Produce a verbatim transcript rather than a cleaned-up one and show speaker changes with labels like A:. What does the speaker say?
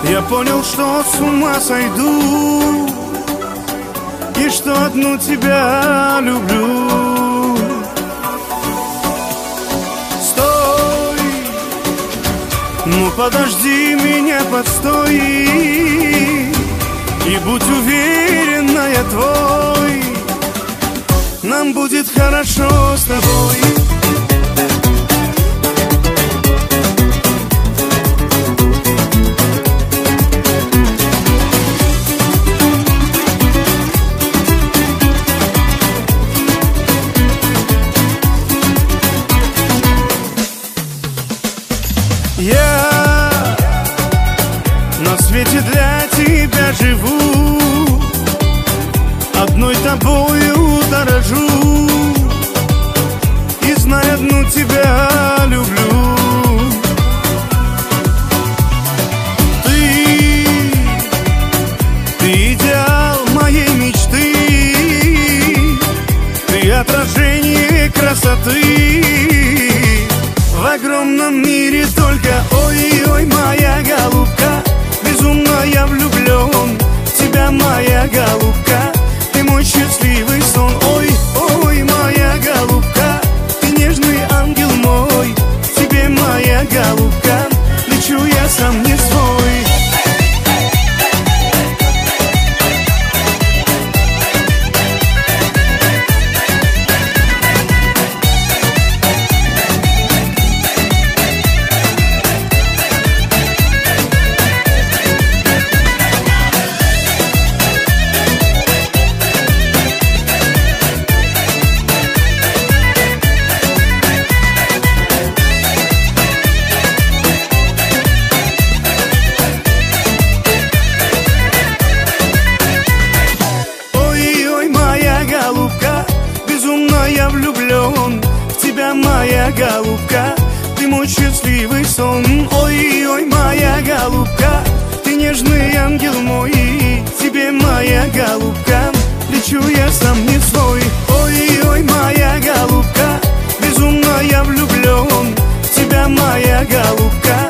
A: Я понял, что с ума сойду, и что одну тебя люблю. Стой, ну подожди меня, подстой, и будь уверена, я твой. Нам будет хорошо с тобой. Я на свете для тебя живу, одной тобою дорожу, и знай, одну тебя люблю. Ты, ты идеал моей мечты, ты отражение красоты. В огромном мире только ой-ой, моя голубка, безумно я влюблен в тебя, моя голубка. Ты мой счастливый сон, ой-ой, моя голубка, ты нежный ангел мой, к тебе, моя голубка, лечу я сам не свой. Я влюблен в тебя, моя голубка, ты мой счастливый сон. Ой-ой, моя голубка, ты нежный ангел мой, к тебе, моя голубка, лечу я сам не свой. Ой-ой, моя голубка, безумно я влюблен в тебя, моя голубка.